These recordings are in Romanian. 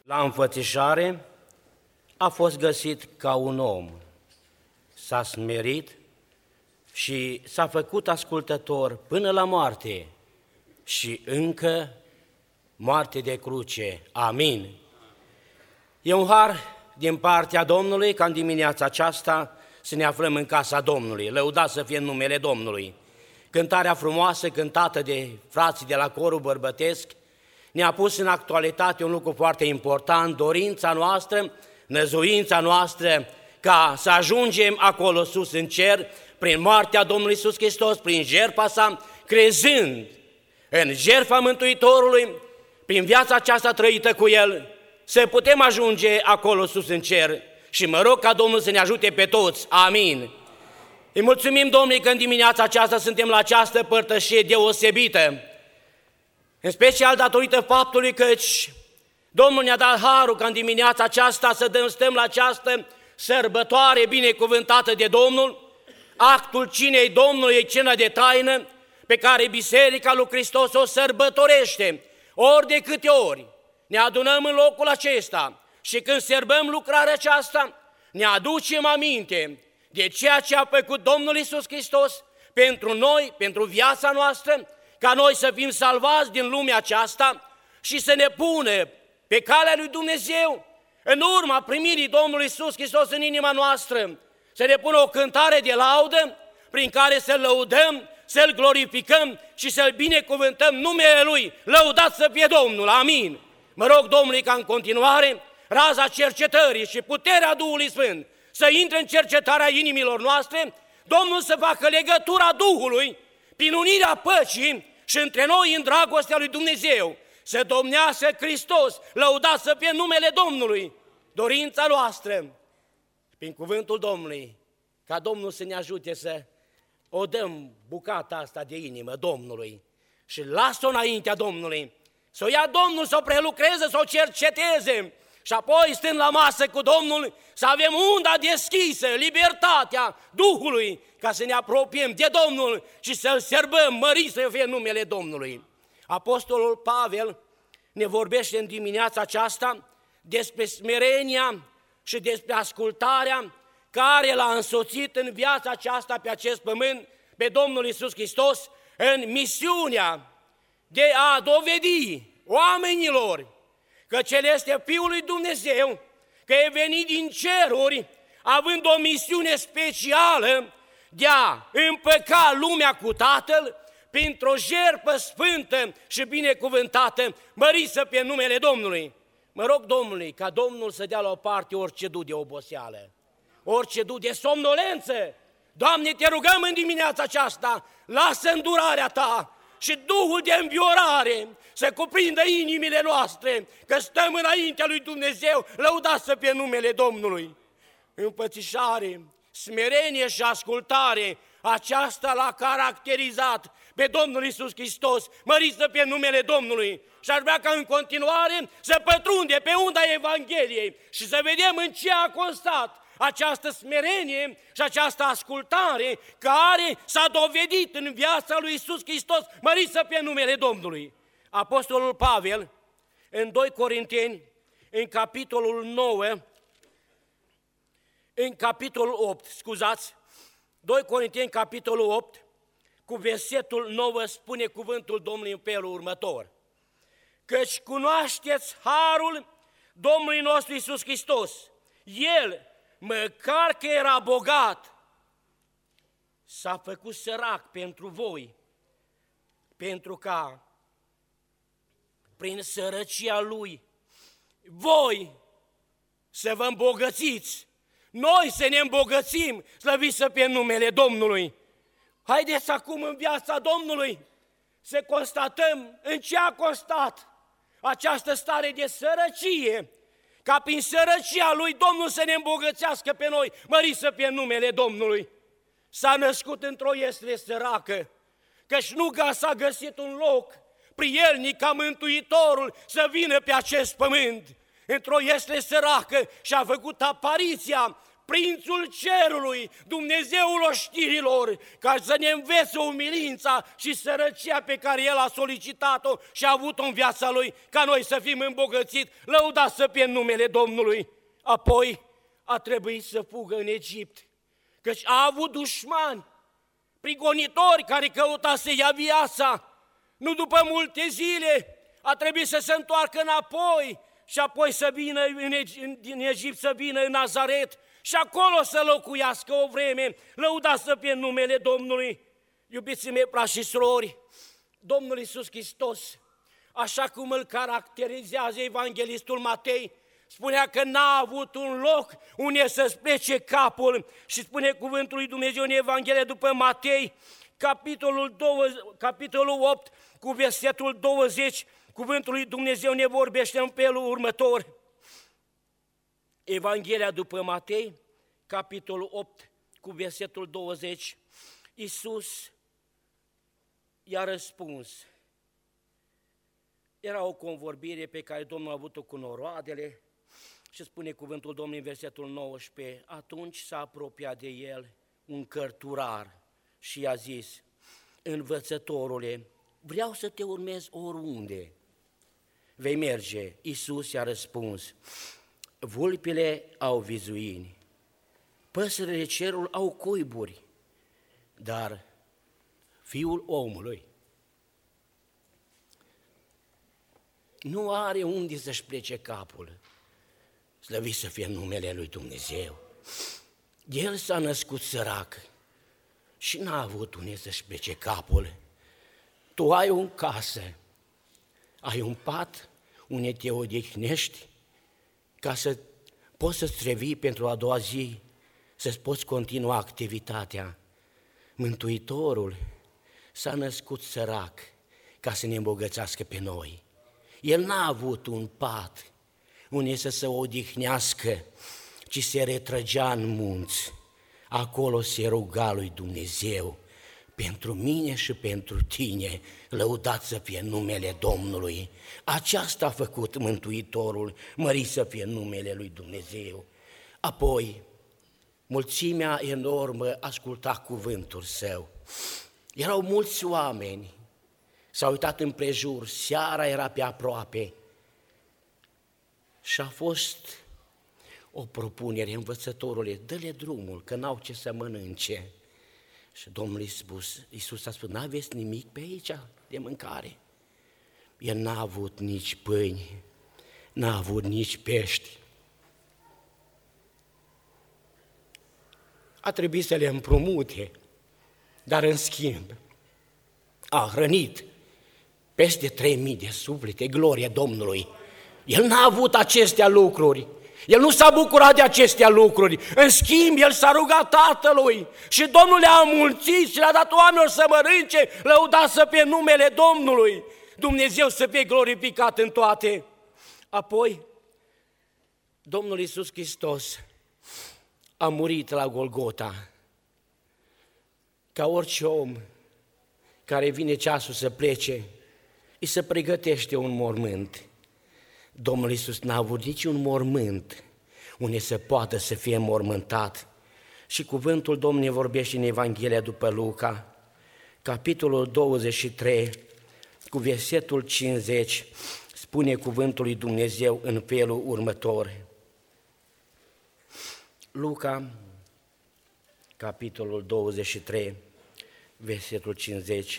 La înfățișare a fost găsit ca un om, s-a smerit și s-a făcut ascultător până la moarte și încă moarte de cruce. Amin. E un har din partea Domnului ca în dimineața aceasta să ne aflăm în casa Domnului. Lăudat să fie numele Domnului. Cântarea frumoasă cântată de frații de la corul bărbătesc ne-a pus în actualitate un lucru foarte important, dorința noastră, năzuința noastră ca să ajungem acolo sus în cer prin moartea Domnului Iisus Hristos, prin jertfa sa, crezând în jertfa Mântuitorului, prin viața aceasta trăită cu El, să putem ajunge acolo sus în cer. Și mă rog ca Domnul să ne ajute pe toți. Amin. Îi mulțumim Domnului că în dimineața aceasta suntem la această părtășie deosebită, în special datorită faptului că Domnul ne-a dat harul ca în dimineața aceasta să stăm la această sărbătoare binecuvântată de Domnul. Actul cinei Domnului e cina de taină pe care Biserica lui Hristos o sărbătorește. Ori de câte ori ne adunăm în locul acesta și când sărbăm lucrarea aceasta, ne aducem aminte de ceea ce a făcut Domnul Iisus Hristos pentru noi, pentru viața noastră, ca noi să fim salvați din lumea aceasta și să ne pună pe calea lui Dumnezeu, în urma primirii Domnului Iisus Hristos în inima noastră, să ne pună o cântare de laudă prin care să-L lăudăm, să-L glorificăm și să-L binecuvântăm numele Lui. Lăudat să fie Domnul, amin! Mă rog Domnului ca în continuare raza cercetării și puterea Duhului Sfânt să intre în cercetarea inimilor noastre, Domnul să facă legătura Duhului prin unirea păcii și între noi în dragostea lui Dumnezeu, să domnească Hristos, lăudat să fie numele Domnului. Dorința noastră, prin cuvântul Domnului, ca Domnul să ne ajute să o dăm bucata asta de inimă Domnului și lasă-o înaintea Domnului, să o ia Domnul, să o prelucreze, să o cerceteze și apoi stând la masă cu Domnul să avem unda deschisă, libertatea Duhului, ca să ne apropiem de Domnul și să-L sărbăm, mărit să fie numele Domnului. Apostolul Pavel ne vorbește în dimineața aceasta despre smerenia și despre ascultarea care l-a însoțit în viața aceasta pe acest pământ pe Domnul Iisus Hristos în misiunea de a dovedi oamenilor că Cel este Fiul lui Dumnezeu, că e venit din ceruri având o misiune specială de a împăca lumea cu Tatăl printr-o jertfă sfântă și binecuvântată, mărit să fie numele Domnului. Mă rog Domnului ca Domnul să dea la o parte orice du de oboseală, orice du de somnolență. Doamne, te rugăm în dimineața aceasta, lasă îndurarea Ta și Duhul de înviorare să cuprindă inimile noastre, că stăm înaintea lui Dumnezeu, lăudat să fie numele Domnului. Împățișare, smerenie și ascultare, aceasta l-a caracterizat pe Domnul Iisus Hristos, mărit să fie numele Domnului. Și ar vrea ca în continuare să pătrunde pe unda Evangheliei și să vedem în ce a constat această smerenie și această ascultare care s-a dovedit în viața lui Iisus Hristos, mărit să fie numele Domnului. Apostolul Pavel, în 2 Corinteni, în capitolul 9, în capitolul 8, 2 Corinteni, capitolul 8, cu versetul 9, spune cuvântul Domnului în felul următor: căci cunoașteți harul Domnului nostru Iisus Hristos, El, măcar că era bogat, s-a făcut sărac pentru voi, pentru ca prin sărăcia Lui voi să vă îmbogățiți, noi să ne îmbogățim, slăvit să fie numele Domnului. Haideți acum în viața Domnului să constatăm în ce a constat această stare de sărăcie, ca prin sărăcia Lui Domnul să ne îmbogățească pe noi, mărit să fie numele Domnului. S-a născut într-o iesle săracă, căci nu s-a găsit un loc prielnic ca Mântuitorul să vină pe acest pământ. Într-o iesle săracă și-a făcut apariția Prințul Cerului, Dumnezeul oștirilor, ca să ne învețe umilința și sărăcia pe care El a solicitat-o și a avut-o în viața Lui, ca noi să fim îmbogățiți, lăudați să fie numele Domnului. Apoi a trebuit să fugă în Egipt, căci a avut dușmani, prigonitori care căuta să ia viața. Nu după multe zile a trebuit să se întoarcă înapoi și apoi să vină din Egipt, să vină în Nazaret și acolo să locuiască o vreme. Lăudați să fie numele Domnului. Iubiții mei, frați și surori, Domnul Iisus Hristos, așa cum îl caracterizează evanghelistul Matei, spunea că n-a avut un loc unde să-ți plece capul și spune cuvântul lui Dumnezeu în Evanghelie după Matei, capitolul 8, cu versetul 20, cuvântul lui Dumnezeu ne vorbește în felul următor. Evanghelia după Matei, capitolul 8, cu versetul 20, Iisus i-a răspuns. Era o convorbire pe care Domnul a avut-o cu noroadele și spune cuvântul Domnului în versetul 19, atunci s-a apropiat de el un cărturar și i-a zis, învățătorule, vreau să te urmez oriunde vei merge. Iisus i-a răspuns, vulpile au vizuini, păsările cerului au cuiburi, dar Fiul omului nu are unde să-și plece capul. Slăvit să fie numele lui Dumnezeu. El s-a născut sărac și n-a avut unde să-și plece capul. Tu ai o casă, ai un pat unde te odihnești ca să poți să-ți revii pentru a doua zi, să-ți poți continua activitatea. Mântuitorul s-a născut sărac ca să ne îmbogățească pe noi. El n-a avut un pat unde să se odihnească, ci se retrăgea în munți. Acolo se ruga lui Dumnezeu, pentru mine și pentru tine, lăudat să fie numele Domnului. Aceasta a făcut Mântuitorul, mărit să fie numele lui Dumnezeu. Apoi, mulțimea enormă asculta cuvântul său. Erau mulți oameni, s-au uitat împrejur, seara era pe aproape și a fost o propunere, învățătorule, dă-le drumul, că n-au ce să mănânce. Și Domnul Iisus a spus, n-aveți nimic pe aici de mâncare? El n-a avut nici pâini, n-a avut nici pești. A trebuit să le împrumute, dar în schimb a hrănit peste 3.000 de suflete, glorie Domnului. El n-a avut acestea lucruri, el nu s-a bucurat de acestea lucruri, în schimb el s-a rugat Tatălui și Domnul le-a înmulțit și le-a dat oamenilor să mănânce, lăudat să fie numele Domnului, Dumnezeu să fie glorificat în toate. Apoi, Domnul Iisus Hristos a murit la Golgota, ca orice om care vine ceasul să plece, îi se pregătește un mormânt. Domnul Iisus n-a avut niciun mormânt unde să poată să fie mormântat. Și cuvântul Domnului vorbește în Evanghelia după Luca, capitolul 23, cu versetul 50, spune cuvântul lui Dumnezeu în felul următor. Luca, capitolul 23, versetul 50.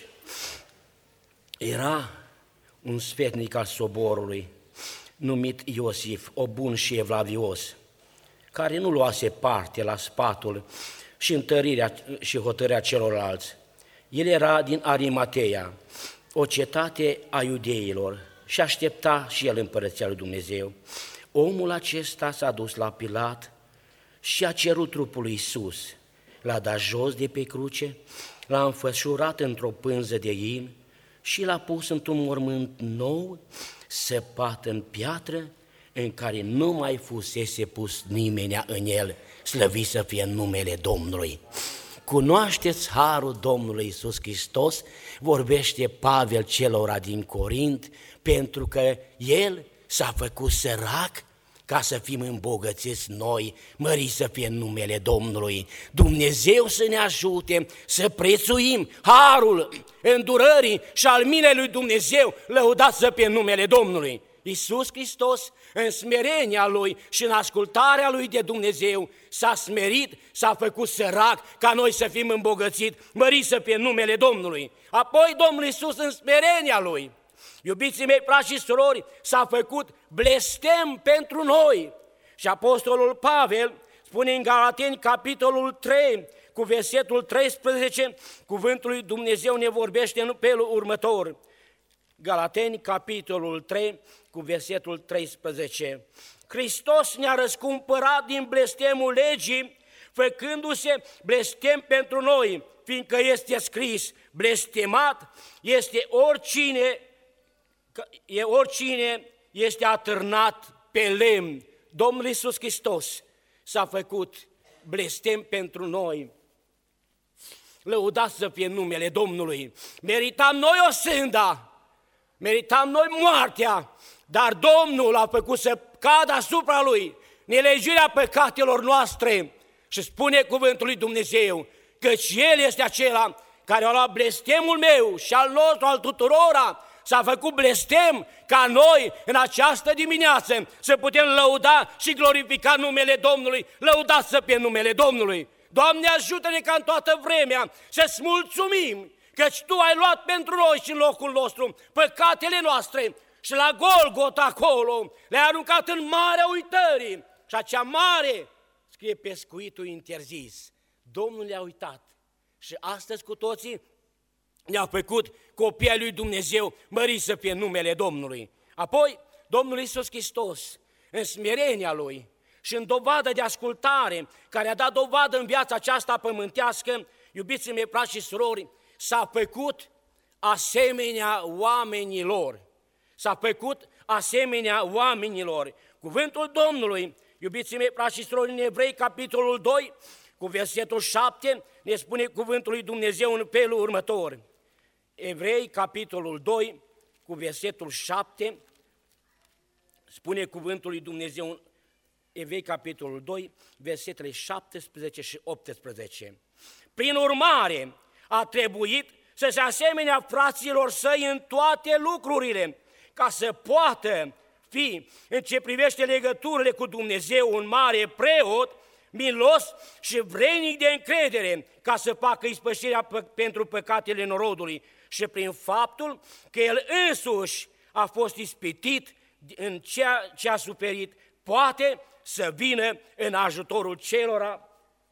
Era un sfetnic al soborului, numit Iosif, o bun și evlavios, care nu luase parte la sfatul și întărirea și hotărârea celorlalți. El era din Arimateia, o cetate a iudeilor, și aștepta și el împărăția lui Dumnezeu. Omul acesta s-a dus la Pilat și a cerut trupul lui Iisus. L-a dat jos de pe cruce, l-a înfășurat într-o pânză de in și l-a pus într-un mormânt nou, săpat în piatră, în care nu mai fusese pus nimenea în el, slăvit să fie numele Domnului. Cunoașteți harul Domnului Iisus Hristos, vorbește Pavel celora din Corint, pentru că el s-a făcut sărac ca să fim îmbogățiți noi, măriți să fie numele Domnului. Dumnezeu să ne ajute să prețuim harul îndurării și al milei lui Dumnezeu, lăudat să fie numele Domnului. Iisus Hristos, în smerenia Lui și în ascultarea Lui de Dumnezeu, s-a smerit, s-a făcut sărac ca noi să fim îmbogățiți, măriți să fie numele Domnului. Apoi Domnul Iisus, în smerenia Lui, iubiții mei, frați și surori, s-a făcut blestem pentru noi. Și Apostolul Pavel spune în Galateni, capitolul 3, cu versetul 13, cuvântul lui Dumnezeu ne vorbește în felul următor. Galateni, capitolul 3, cu versetul 13. Hristos ne-a răscumpărat din blestemul legii, făcându-se blestem pentru noi, fiindcă este scris, blestemat este oricine este atârnat pe lemn. Domnul Iisus Hristos s-a făcut blestem pentru noi. Lăudați să fie numele Domnului. Meritam noi osânda, meritam noi moartea, dar Domnul a făcut să cadă asupra Lui nelegiuirea păcatelor noastre și spune cuvântul lui Dumnezeu, căci El este acela care a luat blestemul meu și al nostru, al tuturora, s-a făcut blestem ca noi în această dimineață să putem lăuda și glorifica numele Domnului, lăudați să fie numele Domnului. Doamne, ajută-ne ca în toată vremea să-ți mulțumim, căci Tu ai luat pentru noi și în locul nostru păcatele noastre și la Golgota acolo le-ai aruncat în marea uitării și acea mare, scrie pescuitul interzis, Domnul le-a uitat și astăzi cu toții ne-a făcut copii ai lui Dumnezeu, măriți să fie numele Domnului. Apoi, Domnul Iisus Hristos, în smerenia Lui și în dovadă de ascultare, care a dat dovadă în viața aceasta pământească, iubiții mei, frați și surori, s-a făcut asemenea oamenilor. S-a făcut asemenea oamenilor. Cuvântul Domnului, iubiții mei, frați și surori, în Evrei, capitolul 2, cu versetul 7, ne spune cuvântul lui Dumnezeu în felul următor. Evrei, capitolul 2, cu versetul 7, spune cuvântul lui Dumnezeu, Evrei, capitolul 2, versetele 17 și 18. Prin urmare, a trebuit să se asemenea fraților săi în toate lucrurile, ca să poată fi, în ce privește legăturile cu Dumnezeu, un mare preot, milos și vrednic de încredere, ca să facă ispășirea pentru păcatele norodului și prin faptul că El însuși a fost ispitit în ceea ce a suferit, poate să vină în ajutorul celora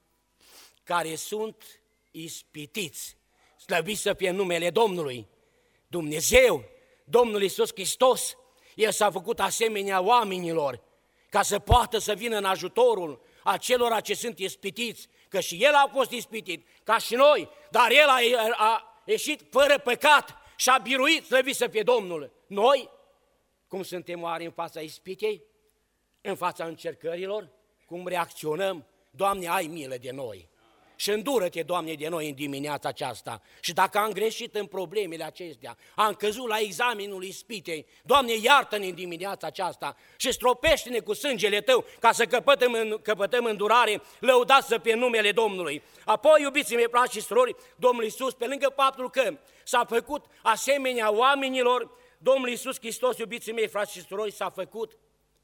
care sunt ispitiți. Slăvit să fie numele Domnului. Dumnezeu, Domnul Iisus Hristos, El s-a făcut asemenea oamenilor ca să poată să vină în ajutorul acelora ce sunt ispitiți, că și El a fost ispitit, ca și noi, dar El a ieșit fără păcat și a biruit, slăvit să fie Domnul. Noi, cum suntem oare în fața ispitei, în fața încercărilor, cum reacționăm? Doamne, ai milă de noi! Și îndură-te, Doamne, de noi în dimineața aceasta. Și dacă am greșit în problemele acestea, am căzut la examenul ispitei, Doamne, iartă-ne în dimineața aceasta și stropește-ne cu sângele Tău ca să căpătăm îndurare, lăudați să fie numele Domnului. Apoi, iubiții mei, frați și surori, Domnul Iisus, pe lângă faptul că s-a făcut asemenea oamenilor, Domnul Iisus Hristos, iubiții mei, frați și surori, s-a făcut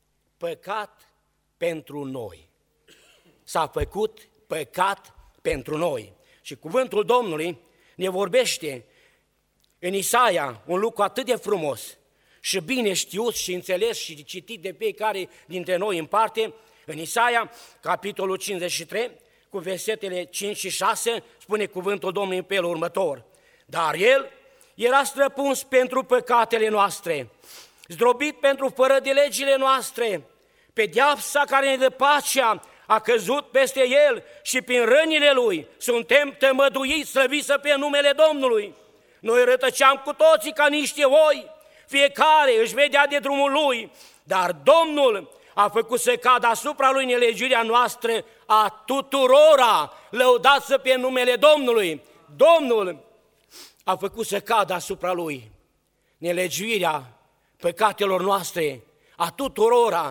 păcat pentru noi. S-a făcut păcat pentru noi. Și cuvântul Domnului ne vorbește în Isaia un lucru atât de frumos și bine știut și înțeles și citit de fiecare dintre noi în parte. În Isaia, capitolul 53, cu versetele 5 și 6, spune cuvântul Domnului în felul următor. Dar El era străpuns pentru păcatele noastre, zdrobit pentru fără de legile noastre, pedeapsa care ne dă pacea a căzut peste El și prin rănile Lui suntem tămăduiți, slăviți să fie numele Domnului. Noi rătăceam cu toții ca niște oi, fiecare își vedea de drumul lui, dar Domnul a făcut să cadă asupra Lui nelegiuirea noastră a tuturora, lăudați să fie numele Domnului. Domnul a făcut să cadă asupra Lui nelegiuirea păcatelor noastre a tuturora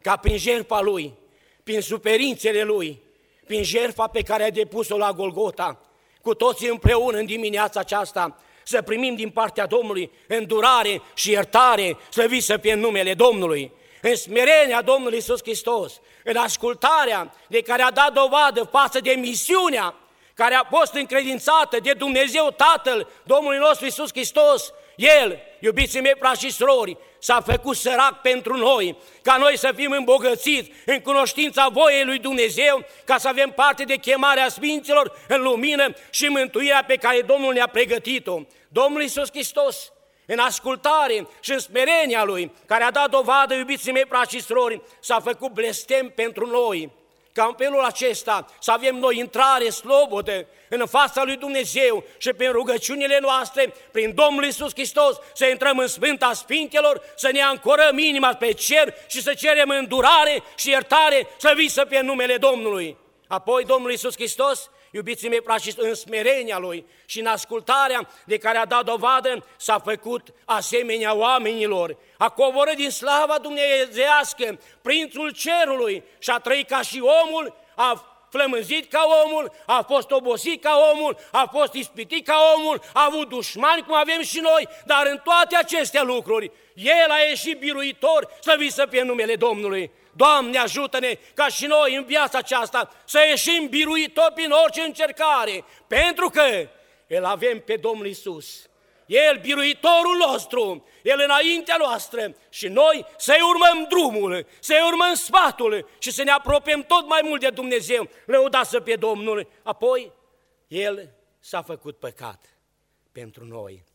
ca prin jertfa Lui, prin suferințele Lui, prin jertfa pe care a depus-o la Golgota, cu toții împreună în dimineața aceasta, să primim din partea Domnului îndurare și iertare, slăvit să fie numele Domnului, în smerenia Domnului Iisus Hristos, în ascultarea de care a dat dovadă față de misiunea care a fost încredințată de Dumnezeu Tatăl, Domnului nostru Iisus Hristos. El, iubiții mei, frați și surori, s-a făcut sărac pentru noi, ca noi să fim îmbogățiți în cunoștința voiei lui Dumnezeu, ca să avem parte de chemarea Sfinților în lumină și mântuirea pe care Domnul ne-a pregătit-o. Domnul Iisus Hristos, în ascultare și în smerenia Lui, care a dat dovadă, iubiții mei, frați și surori, s-a făcut blestem pentru noi, ca în felul acesta să avem noi intrare slobodă în fața lui Dumnezeu și prin rugăciunile noastre, prin Domnul Iisus Hristos, să intrăm în Sfânta Sfintelor, să ne ancorăm inima pe cer și să cerem îndurare și iertare, slăvit să fie numele Domnului. Apoi Domnul Iisus Hristos, iubiții mei, frați, în smerenia Lui și în ascultarea de care a dat dovadă, s-a făcut asemenea oamenilor. A coborât din slava dumnezeiască Prințul Cerului și a trăit ca și omul, a flămânzit ca omul, a fost obosit ca omul, a fost ispitit ca omul, a avut dușmani cum avem și noi, dar în toate aceste lucruri, El a ieșit biruitor, slăvit să fie numele Domnului. Doamne, ajută-ne ca și noi în viața aceasta să ieșim biruitori prin orice încercare, pentru că îl avem pe Domnul Iisus. El, biruitorul nostru, El înaintea noastră și noi să-i urmăm drumul, să-i urmăm sfatul și să ne apropiem tot mai mult de Dumnezeu, lăudat să fie Domnul. Apoi, El s-a făcut păcat pentru noi.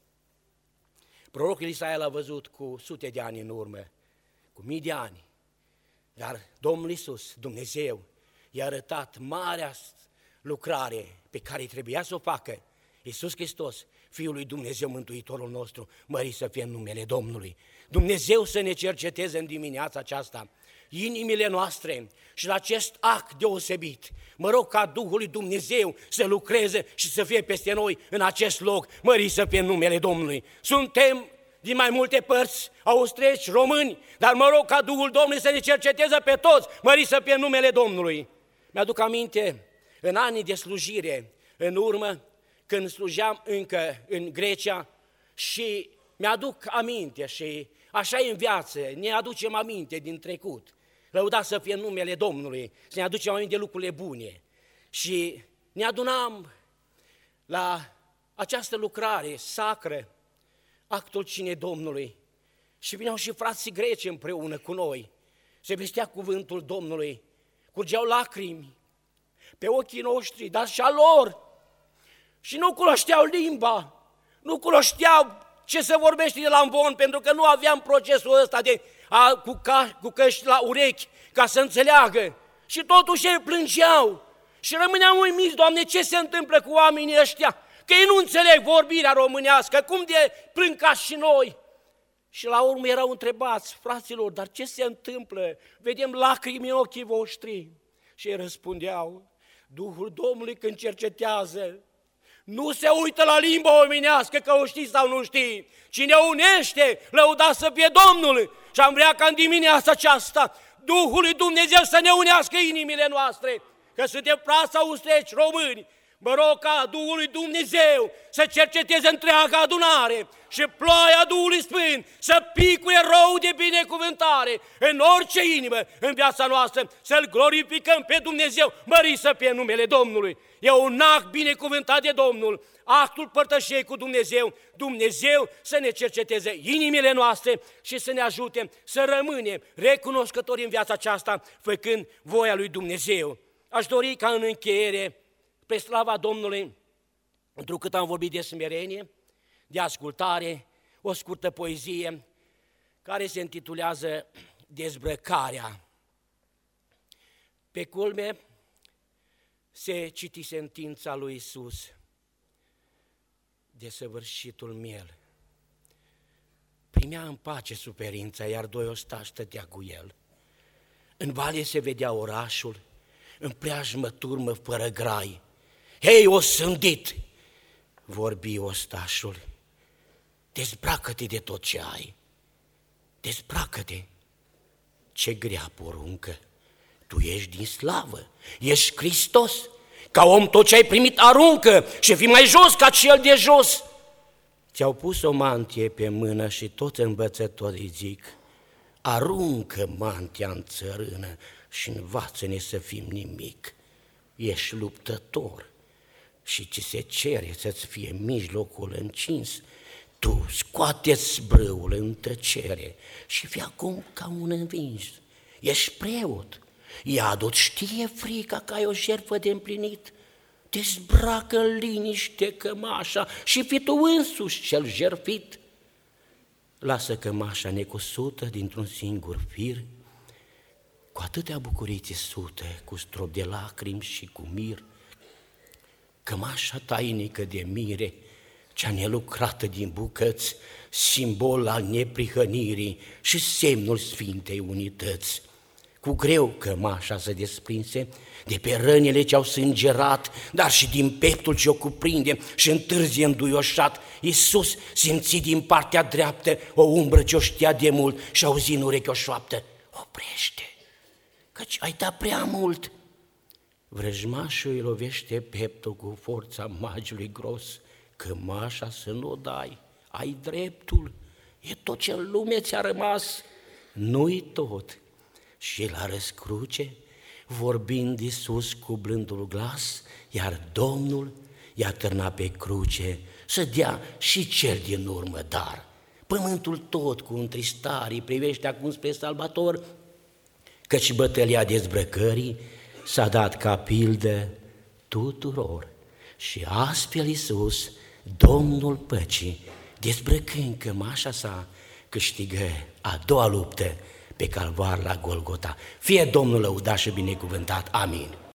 Prorocul Isaia l-a văzut cu sute de ani în urmă, cu mii de ani. Dar Domnul Iisus, Dumnezeu, i-a arătat marea lucrare pe care trebuia să o facă. Iisus Hristos, Fiul lui Dumnezeu, Mântuitorul nostru, mărit să fie în numele Domnului. Dumnezeu să ne cerceteze în dimineața aceasta inimile noastre și la acest act deosebit. Mă rog ca Duhul lui Dumnezeu să lucreze și să fie peste noi în acest loc, mărit să fie în numele Domnului. Suntem din mai multe părți, austrieci, români, dar mă rog ca Duhul Domnului să ne cerceteze pe toți, mărit să fie numele Domnului. Mi-aduc aminte, în anii de slujire, în urmă, când slujeam încă în Grecia și mi-aduc aminte și așa e în viață, ne aducem aminte din trecut. Lăudat să fie numele Domnului, să ne aducem aminte de lucrurile bune. Și ne adunam la această lucrare sacră, actul cinei Domnului, și vineau și frații greci împreună cu noi. Se vestea cuvântul Domnului, curgeau lacrimi pe ochii noștri, dar și a lor. Și nu cunoșteau limba, nu cunoșteau ce se vorbește de la amvon, pentru că nu aveam procesul ăsta cu căști la urechi ca să înțeleagă. Și totuși ei plângeau și rămâneau uimiți, Doamne, ce se întâmplă cu oamenii ăștia? Că ei nu înțeleg vorbirea românească, cum de plâng ca și noi? Și la urmă erau întrebați, fraților, dar ce se întâmplă? Vedem lacrimi în ochii voștri. Și ei răspundeau, Duhul Domnului când cercetează, nu se uită la limba omenească, că o știi sau nu știi. Cine unește, lăudat să fie Domnul. Și am vrea ca în dimineața aceasta Duhul lui Dumnezeu să ne unească inimile noastre, că suntem frați austrieci, români. Mă rog ca Duhul lui Dumnezeu să cerceteze întreaga adunare și ploaia Duhului Sfânt să picuie rău de binecuvântare în orice inimă, în viața noastră, să-L glorificăm pe Dumnezeu, mărit să fie numele Domnului. E un act binecuvântat de Domnul, actul părtășiei cu Dumnezeu, Dumnezeu să ne cerceteze inimile noastre și să ne ajute să rămânem recunoscători în viața aceasta, făcând voia lui Dumnezeu. Aș dori ca în încheiere, pe slava Domnului, întrucât am vorbit de smerenie, de ascultare, o scurtă poezie care se intitulează Dezbrăcarea. Pe culme se citi sentința lui Iisus, desăvârșitul miel. Primea în pace suferința, iar doi ostași stătea cu el. În vale se vedea orașul, în preajmă turmă fără grai. Hei, o sândit, vorbi ostașul, dezbracă-te de tot ce ai, dezbracă-te. ce grea poruncă! Tu ești din slavă, ești Hristos, ca om tot ce ai primit aruncă și fii mai jos ca cel de jos. Ți-au pus o mantie pe mână și toți învățătorii zic, aruncă mantia în țărână și învață-ne să fim nimic. Ești luptător și ți se cere să-ți fie mijlocul încins. Tu scoate-ți brâul în tăcere și fii acum ca un învins. Ești preot, iadul știe frica că ai o jertfă de împlinit. Dezbracă în liniște cămașa și fii tu însuși cel jertfit. Lasă cămașa necusută dintr-un singur fir, cu atâtea bucurii țesute, cu strop de lacrimi și cu mir. Cămașa tainică de mire, cea nelucrată din bucăți, simbol al neprihănirii și semnul Sfintei Unități. Cu greu cămașa se desprinse de pe rănile ce-au sângerat, dar și din peptul ce o cuprinde și întârzie înduioșat. Iisus simți din partea dreaptă o umbră ce o știa de mult și auzi în ureche o șoaptă, oprește, căci ai dat prea mult. Vrăjmașul îi lovește peptul cu forța magiului gros, cămașa să nu o dai, ai dreptul, e tot ce în lume ți-a rămas, nu-i tot. Și la răscruce, vorbind Iisus cu blândul glas, iar Domnul i-a târnat pe cruce să dea și cel din urmă dar. Pământul tot cu întristare privește acum spre Salvator, căci bătălia dezbrăcării s-a dat ca pildă tuturor. Și astfel Iisus, Domnul păcii, dezbrăcând cămașa sa, câștigă a doua luptă pe calvar la Golgota. Fie Domnul lăudat și binecuvântat. Amin.